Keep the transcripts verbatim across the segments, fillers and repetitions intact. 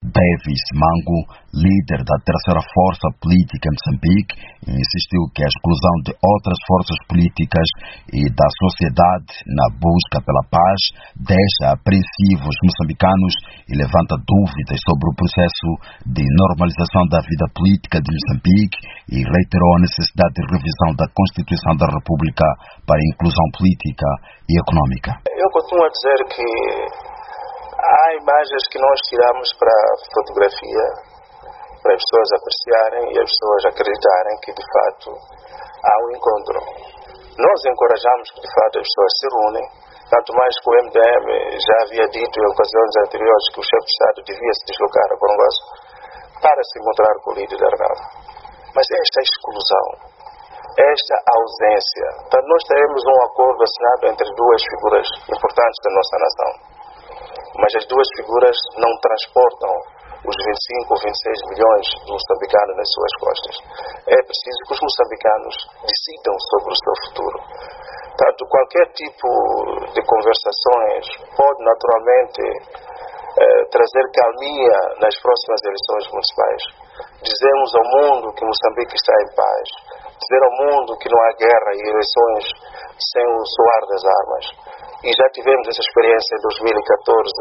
Davis Mango, líder da terceira força política em Moçambique, insistiu que a exclusão de outras forças políticas e da sociedade na busca pela paz deixa apreensivos moçambicanos e levanta dúvidas sobre o processo de normalização da vida política de Moçambique e reiterou a necessidade de revisão da Constituição da República para a inclusão política e econômica. Eu continuo a dizer que há imagens que nós tiramos para a fotografia, para as pessoas apreciarem e as pessoas acreditarem que, de fato, há um encontro. Nós encorajamos que, de fato, as pessoas se reúnem, tanto mais que o M D M já havia dito em ocasiões anteriores que o chefe de Estado devia se deslocar a Gorongoso para se encontrar com o líder da Arnaldo. Mas esta exclusão, esta ausência, para nós teremos um acordo assinado entre duas figuras importantes da nossa nação. Mas as duas figuras não transportam os vinte e cinco ou vinte e seis milhões de moçambicanos nas suas costas. É preciso que os moçambicanos decidam sobre o seu futuro. Tanto qualquer tipo de conversações pode naturalmente eh, trazer calmia nas próximas eleições municipais. Dizemos ao mundo que Moçambique está em paz. Dizer ao mundo que não há guerra e eleições sem o soar das armas. E já tivemos essa experiência em dois mil e catorze,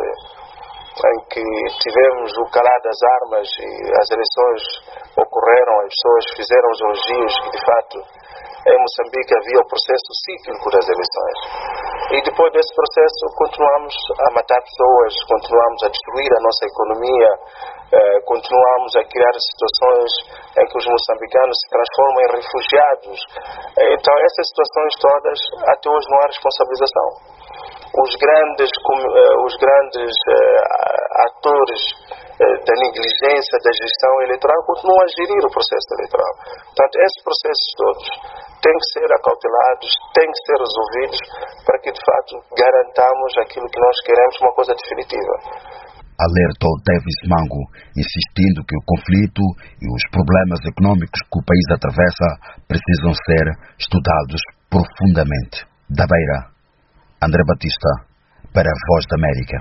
em que tivemos o calar das armas e as eleições ocorreram, as pessoas fizeram os elogios que, de fato, em Moçambique havia o processo cíclico das eleições. E depois desse processo continuamos a matar pessoas, continuamos a destruir a nossa economia, eh, continuamos a criar situações em que os moçambicanos se transformam em refugiados. Então essas situações todas, até hoje não há responsabilização. Os grandes, os grandes uh, atores uh, da negligência da gestão eleitoral continuam a gerir o processo eleitoral. Portanto, esses processos todos têm que ser acautelados, têm que ser resolvidos para que, de fato, garantamos aquilo que nós queremos, uma coisa definitiva. Alertou Davis Mango, insistindo que o conflito e os problemas econômicos que o país atravessa precisam ser estudados profundamente. Da Beira, André Batista, para a Voz da América.